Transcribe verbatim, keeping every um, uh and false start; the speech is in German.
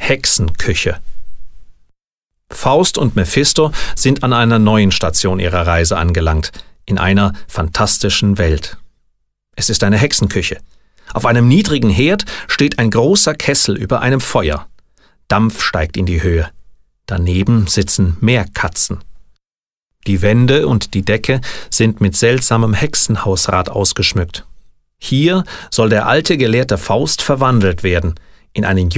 Hexenküche. Faust und Mephisto sind an einer neuen Station ihrer Reise angelangt, in einer fantastischen Welt. Es ist eine Hexenküche. Auf einem niedrigen Herd steht ein großer Kessel über einem Feuer. Dampf steigt in die Höhe. Daneben sitzen Meerkatzen. Die Wände und die Decke sind mit seltsamem Hexenhausrat ausgeschmückt. Hier soll der alte Gelehrte Faust verwandelt werden in einen